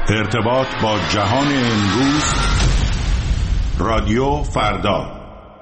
ارتباط با جهان امروز، رادیو فردا.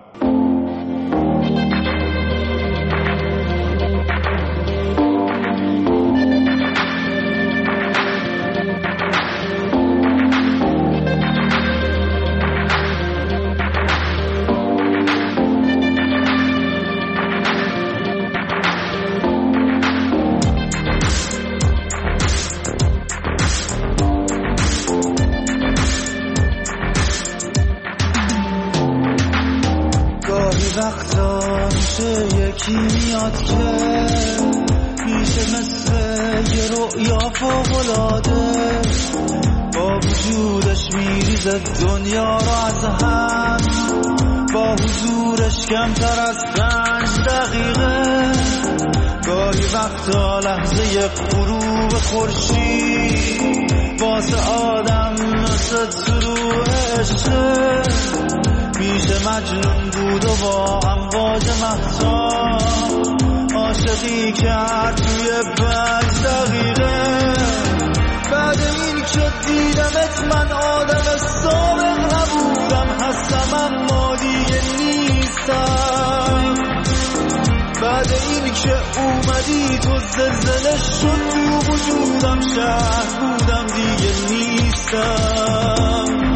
وقتا میشه یکی میاد که میشه مثل یه رؤیا فوق‌العاده، با وجودش میریزه دنیا رو از هم، با حضورش کمتر از 5 دقیقه. گاهی وقتا لحظه غروب خورشید واسه آدم مثل طلوع عشقه، میشه مجنون بود و با امواج مهتاب عاشقی کرد توی 5 دقیقه. بعد این که دیدمت من آدم سابق نبودم، هستم اما دیگه نیستم. بعد این که اومدی تو زلزله شد تو وجودم، شهر بودم دیگه نیستم.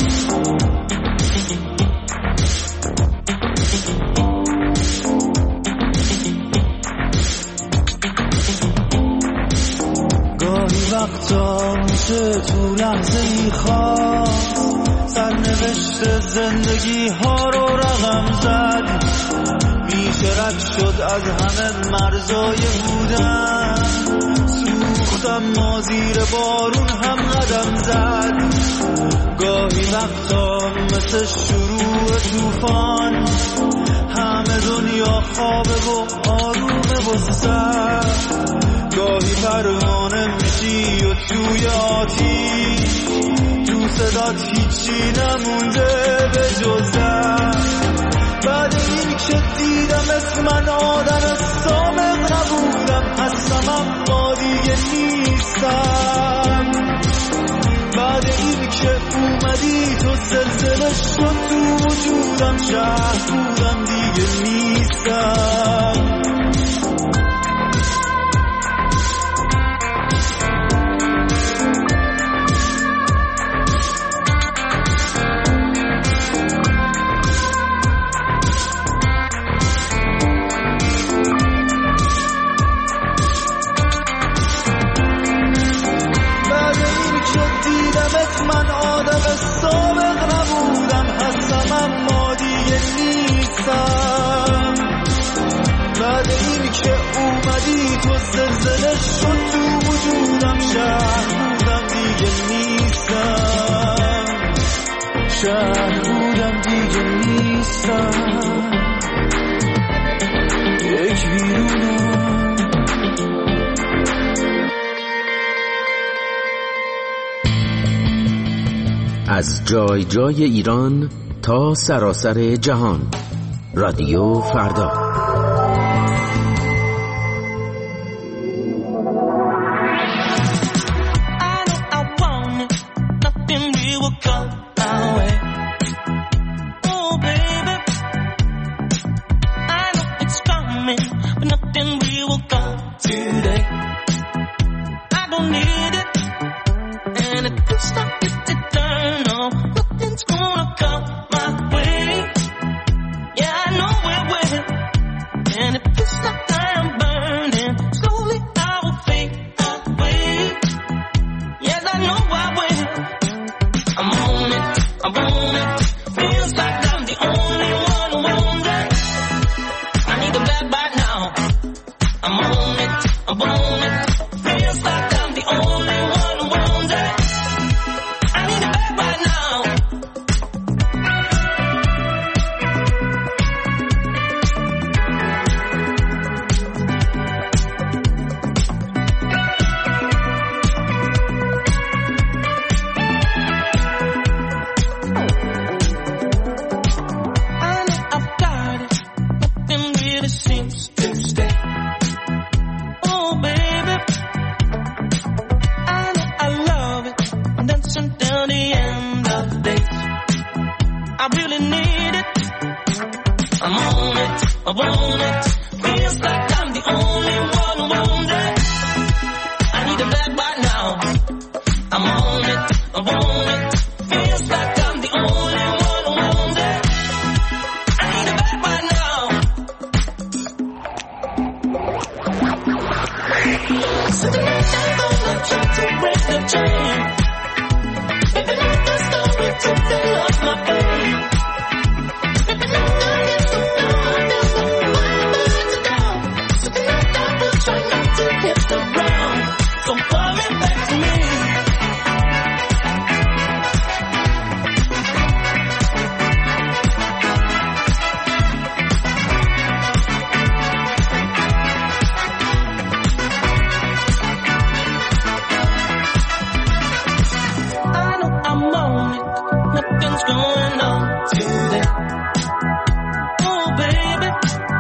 وقتا میشه تو لحظه ای خواست سرنوشت زندگی ها رو رقم زد، میشه رد شد از همه مرزای بودن، سوختم ما زیر بارون هم قدم زد. گاهی وقتا مثل شروع طوفان همه دنیا خوابه و آرومه و سرد، گاهی پروانه میشی و توی آتیش تو صدات هیچی نمونده به جز درد. بعد این که دیدمت من آدم سابق نبودم، هستم اما دیگه نیستم. بعد این که اومدی تو زلزله شد تو وجودم، شهر بودم دیگه نیستم. من آدم سابق نبودم، هستم اما دیگه نیستم. بعد این که اومدی تو زلزله شد تو وجودم، شهر بودم دیگه نیستم. شهر بودم دیگه نیستم. یک بیرونم. از جای جای ایران تا سراسر جهان، رادیو فردا. really need it. I'm on it, I want it. Feels like I'm the only one who wants it. I need it back right now. I'm on it, I want it. Feels like I'm the only one who wants it. I need it back right now. So tonight I'm gonna try to break the chain. If I like the story to fill up my pain. If I know there's no God, there's no one to go. So tonight I will try not to hit the ground. So coming back to me. Nothing's going on today. Oh, baby,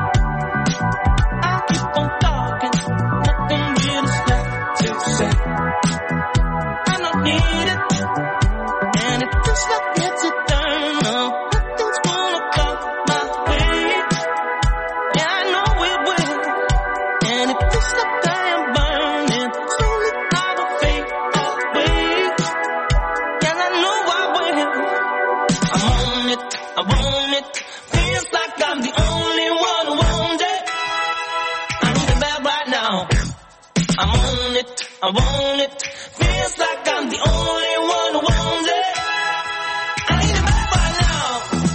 I keep on talking. Nothing really left to say. I don't need it, and it feels like it's a turn on. Nothing's gonna come my way. Yeah, I know it will, and it feels like I am burning. Slowly I will fade away. Yeah, I know I will. I'm on it, I want it. Feels like I'm the only one who wants it. I need it back right now. I'm on it, I want it. Feels like I'm the only one who wants it. I need it back right now.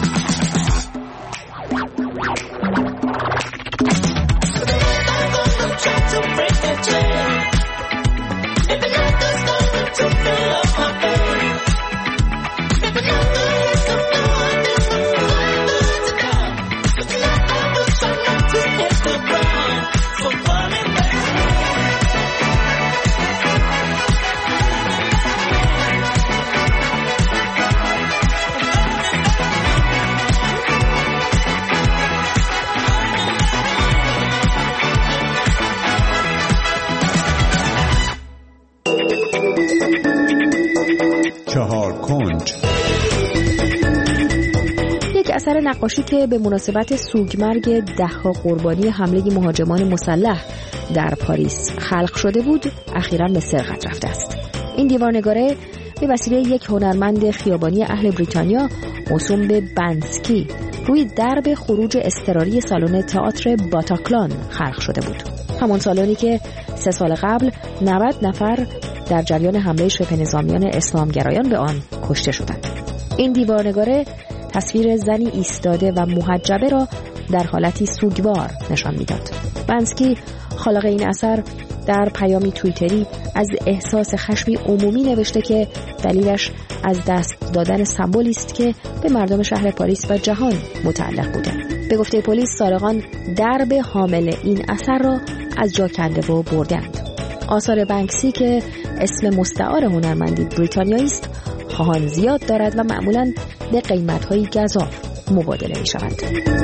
So tonight I'm gonna try to break the chain. If I know the story to fill up my pain. If I know there's no God, there's no one to go. So tonight I will try not to hit the ground. So coming back to me. چهار کنج. یک اثر نقاشی که به مناسبت سوگمرگ 10 قربانی حمله مهاجمان مسلح در پاریس خلق شده بود، اخیراً به سرقت رفته است. این دیوارنگاره به وسیله یک هنرمند خیابانی اهل بریتانیا موسوم به بنسکی روی درب خروج اضطراری سالن تئاتر باتاکلان خلق شده بود. همان سالنی که 3 سال قبل 90 نفر در جریان حمله شبه نظامیان اسلامگرایان به آن کشته شدند. این دیوارنگاره تصویر زنی ایستاده و محجبه را در حالتی سوگوار نشان می‌داد. بنسکی خالق این اثر در پیامی توییتری از احساس خشمی عمومی نوشته که دلیلش از دست دادن سمبولی است که به مردم شهر پاریس و جهان متعلق بوده. به گفته پلیس سارقان درب حامل این اثر را از جا کنده و بردند. آثار بنکسی که اسم مستعار هنرمندی بریتانیایی است، خواهان زیاد دارد و معمولاً به قیمت‌های گزاف مبادله می‌شود.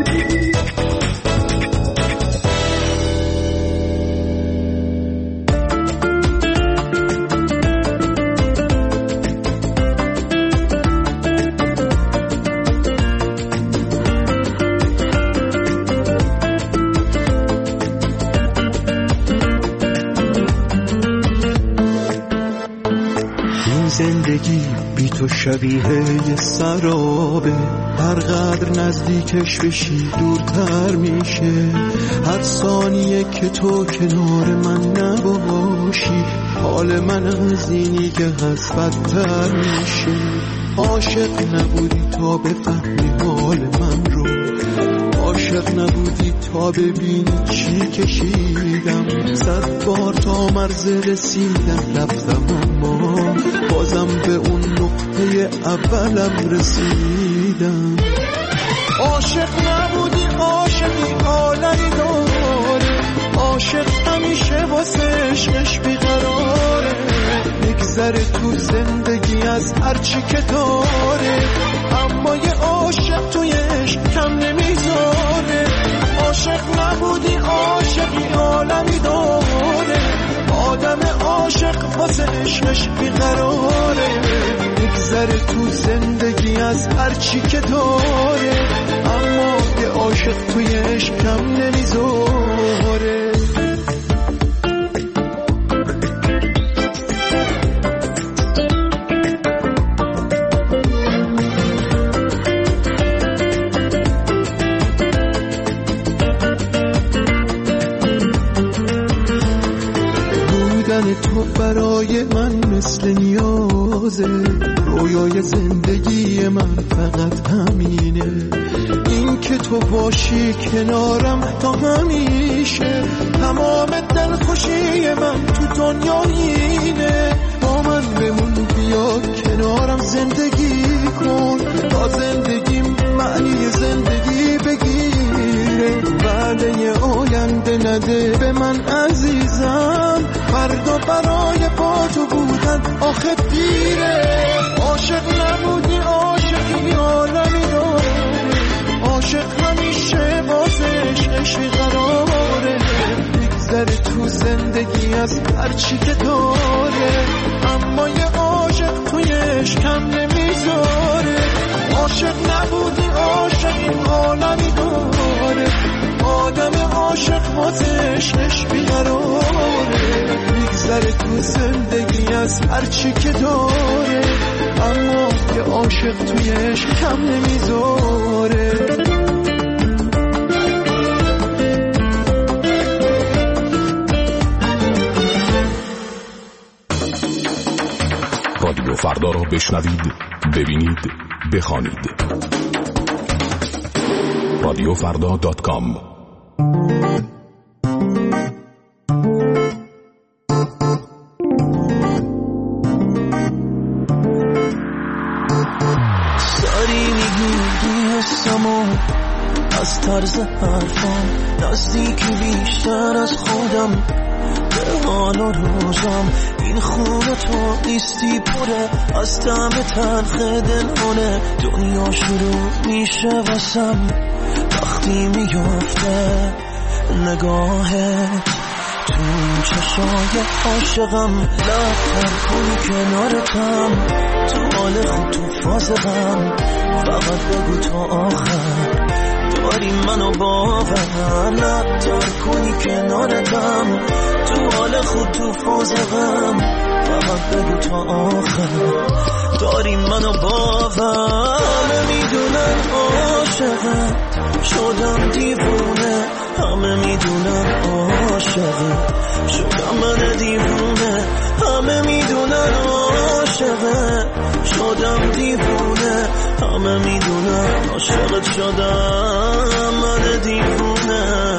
زندگی بی تو شبیه یه سرابه، هر قدر نزدیکش بشی دورتر میشه. هر ثانیه که تو کنار من نباشی، حال من از اینی که هست بدتر میشه. عاشق نبودی تا بفهمی حال من رو، عاشق نبودی تا ببینی چی کشیدم. 100 بار تا مرز رسیدم رفتم، اما بازم به اون نقطه اولم رسیدم. عاشق نبودی عاشقی عالمی داره، عاشق همیشه واسه عشقش بیقراره. میگذره تو زندگی از هرچی که داره، اما یه عاشق توی عشق کم نمیذاره. عاشق نبودی عاشقی عالمی داره، آدم عاشق واسه عشقش بیقراره. میگذره تو زندگی از هر چی که داره، اما یه عاشق توی عشقم نمیذاره. تو برای من مثل نیازه، رویای زندگی من فقط همینه، این که تو باشی کنارم تا همیشه. تمام دلخوشی من تو دنیا اینه، با من بمون بیا کنارم زندگی کن، تا زندگیم معنی زندگی بگیره. وعده آینده نده به من عزیزم، فردا برای با تو بودن آخه دیره. عاشق نبودی عاشقی عالمی داره، عاشق همیشه بازش عشق قراره. میگذره تو زندگی از هرچی که داره، اما یه عاشق توی عشقم نمیذاره. عاشق نبودی عاشقی عالمی داره، آدم عاشق بازش عشقی قراره. میگذره تو زندگی از هرچی که داره، اما یه عاشق توی عشقم نمیذاره. رادیو فردا را بشنوید، ببینید، بخوانید. radiofrda.com. از طرز حرفم نزدیکی بیشتر از خودم، به حال و روزم این خونه تو نیستی پره، از طعم تلخ دلونه. دنیا شروع میشه واسم وقتی میفته نگاهت تو چشای عاشقم. لبتر کنی کنارتم، تو حال خود تو فاز غم، فقط بگو تا آخر داری منو باور. لبتر کنی کنارتم، تو حال خود تو فاز غم، فقط بگو تا آخر داری منو باور. همه میدونن عاشقت شدم دیوونه، همه میدونن عاشقت شدم من دیوونه، همه میدونن عاشقت شدم دیوونه، همه میدونن عاشقت شدم من دیوونه.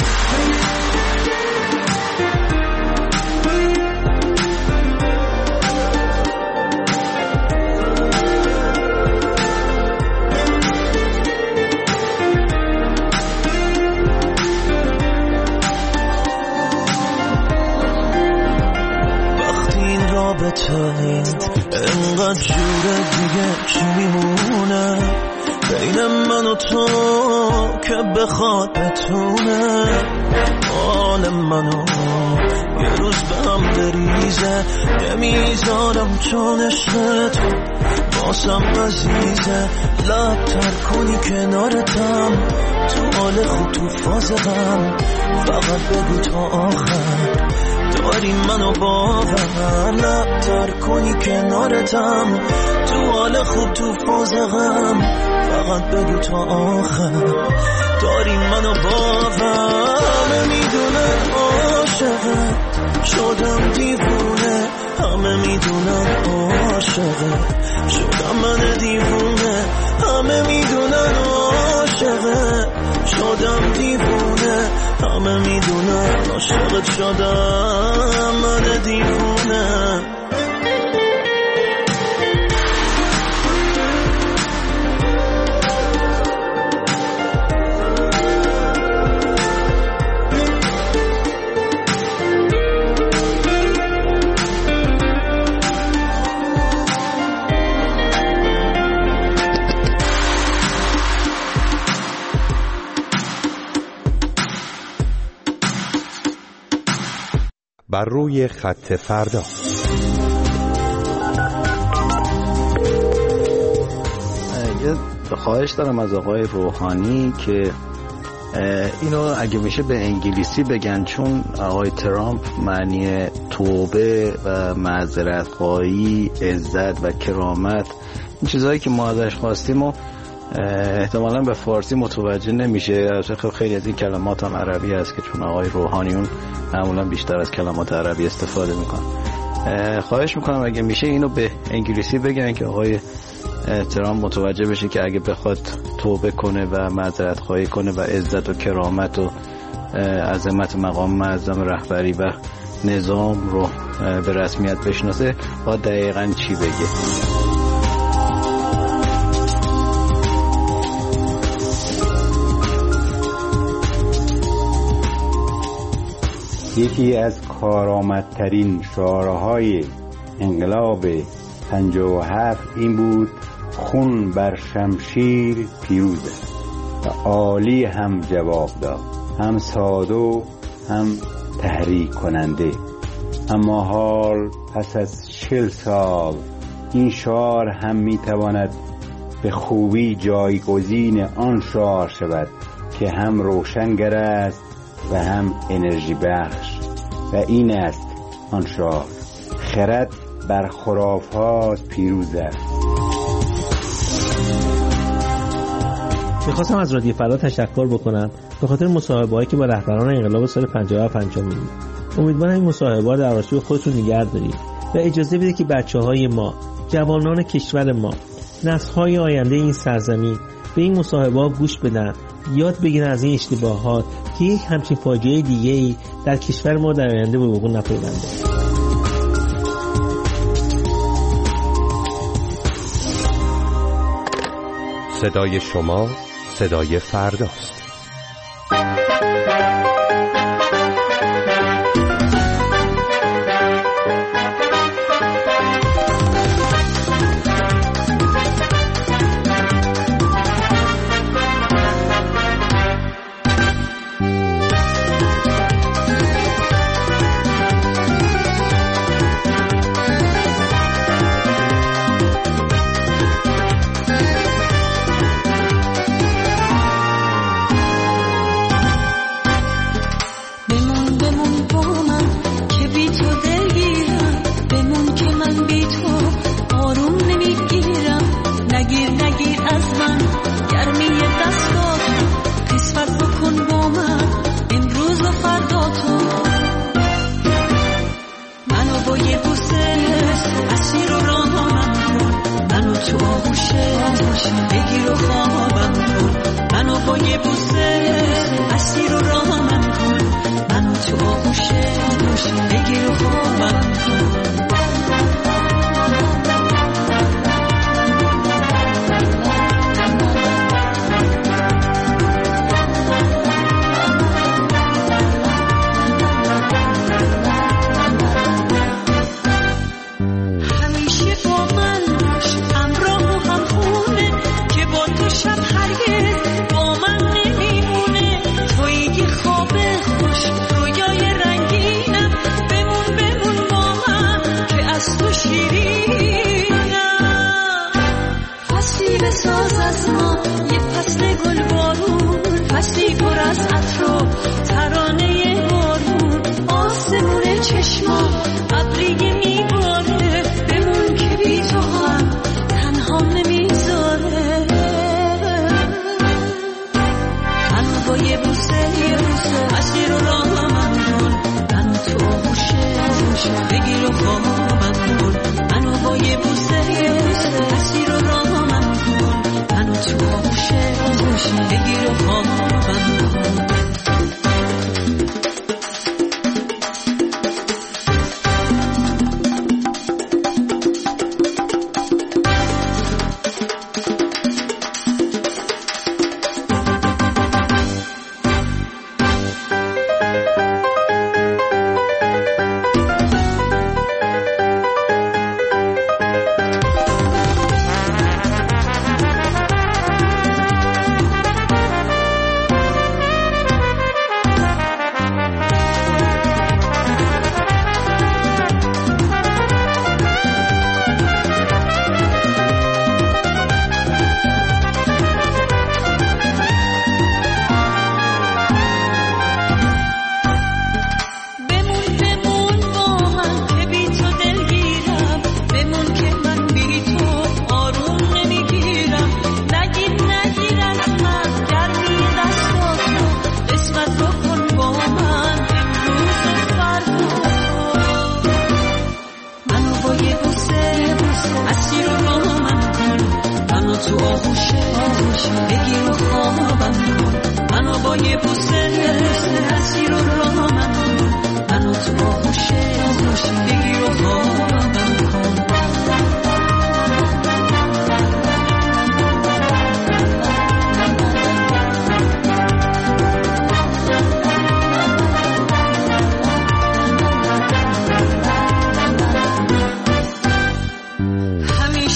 انقدر جوره دیگه چی میمونه بین من و تو که بخواد بتونه حال منو یه روز به هم بریزه. نمیذارم چون عشق تو باسم عزیزه. لبتر کنی کنارتم، تو حال خود تو فاز غم، فقط بگو تا آخر داری منو باور. لبتر کنی کنارتم، تو حال خوب تو فاز غم، فقط بگو تا آخر داری منو باور. همه میدونن عاشقت شدم دیوونه، همه میدونن عاشقت شدم من دیوونه، همه میدونن عاشقت شدم دیوونه، همه میدونن عاشقت شدم من دیوونه. بر روی خط فردا. یه خواهش دارم از آقای روحانی که اینو اگه میشه به انگلیسی بگن، چون آقای ترامپ معنی توبه و معذرت خواهی، عزت و کرامت، این چیزهایی که ما ازش خواستیم و احتمالاً به فارسی متوجه نمیشه. خیلی از این کلمات هم عربی هست که چون آقای روحانیون معمولا بیشتر از کلمات عربی استفاده میکنن. خواهش میکنم اگه میشه اینو به انگلیسی بگن که آقای ترامپ متوجه بشه که اگه بخواد توبه کنه و معذرت خواهی کنه و عزت و کرامت و عظمت مقام معظم رهبری و نظام رو به رسمیت بشناسه، باید دقیقاً چی بگه. یکی از کارآمدترین شعارهای انقلاب 57 این بود: خون بر شمشیر پیروز است. و عالی هم جواب داد، هم ساده و هم تحریک کننده. اما حال پس از 40 سال این شعار هم میتواند به خوبی جایگزین آن شعار شود که هم روشنگر است و هم انرژی بخش، و این است آن شعار: خرد بر خرافات پیروز است. میخواستم از رادیو فردا تشکر بکنم به خاطر مصاحبه‌هایی که با رهبران انقلاب سال 57 انجام میدید. امیدوارم این مصاحبه‌ها در آرشیو خودتون نگه دارید و اجازه بدید که بچه‌های ما، جوانان کشور ما، نسل‌های آینده این سرزمین به این مصاحبه‌ها گوش بدن، یاد بگیرن از این اشتباهات که یک همچین فاجعه دیگه‌ای در کشور ما در آینده به وقوع نپیونده. صدای شما صدای فرداست. Shine.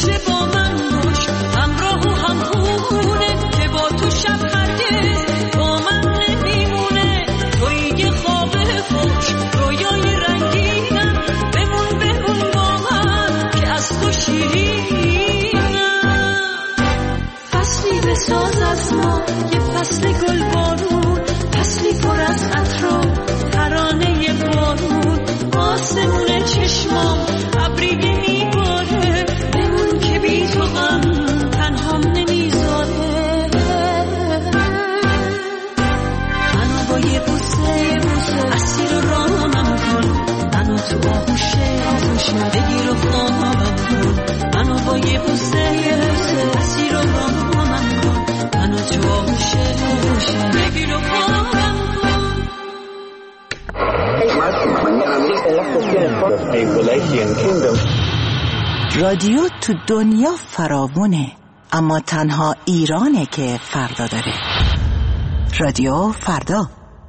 همیشه با من باش، همراه و همخونه که با تو شب هرگز با من نمیمونه. تویی که خواب خوش رویای رنگینم، بمون با من که از تو شیرینم. فصلی بساز از ما یه فصل گل بارون، فصلی پر از عطر ترانه بارون. آسمون چشمام ابری میباره، بمون که بی تو غم تنهام نمیذاره. منو با یه بوسه اسیر رامم کن، منو تو آغوشه بگیر و خوابم کن. منو با یه بوسه اسیر رامم کن، منو تو آغوشه بگیر و خوابم کن. رادیو تو دنیا فراوونه، اما تنها ایرانه که فردا داره. رادیو فردا.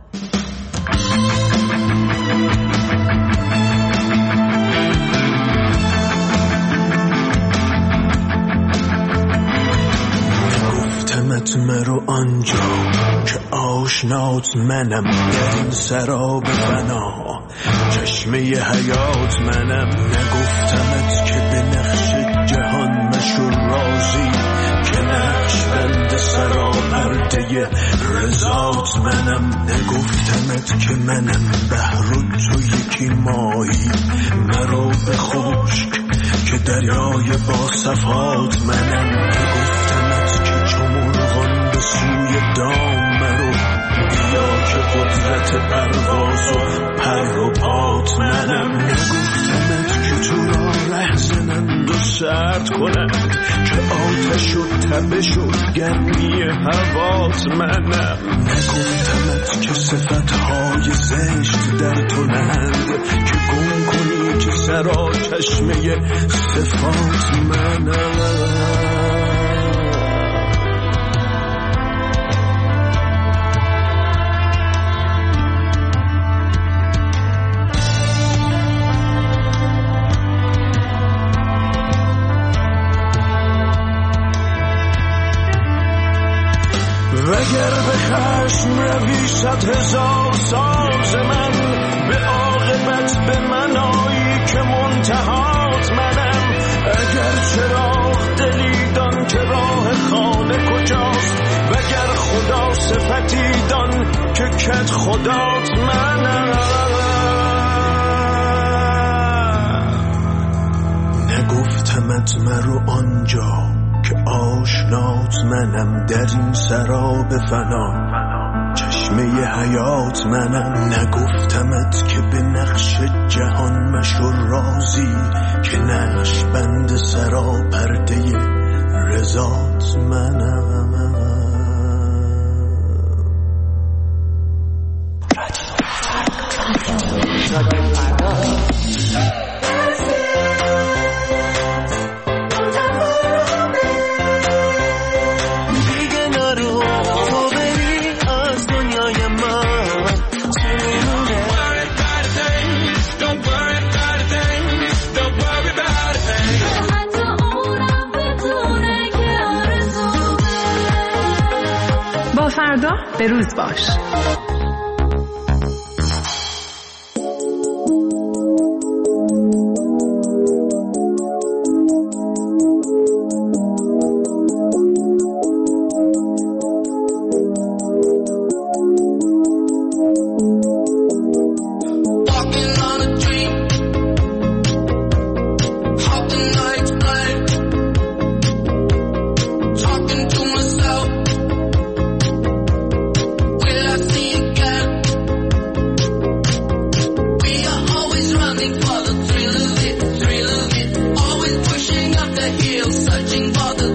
نگفتمت مرو آنجا که آشنات منم، در این سراب فنا چشمه حیات منم. نگفتمت که به نقش جهان مشو راضی، که نقش بند سرا پرده رضات منم. نگفتمت که منم بحر و تو یکی ماهی، مرو به خشک که دریای با صفات منم. نگفتمت که چو مرغان به سوی دام مرو، بیا که قدرت پرواز و پر و پات منم. نگفتمت که تو را ره زنند و سرد کنند، که آتش و تبش و گرمی هوات منم. نگفتمت که صفتهای زشت در تو نهند، که گم کنی که سرا چشمه صفات منم. وگر به خشم روی 100,000 ساز من، به عاقبت به من آیی که منتهات منم. اگر چراغ دلی دان که راه خانه کجاست، وگر خدا صفتی دان که کت خدات منم. نگفتمت مرو آنجا که آشنات منم، در این سراب فنا چشمه حیات منم. نگفتمت که به نقش جهان مشو راضی، که نقش بند سرا پرده رضات منم. فردا به روز باش. Searching for the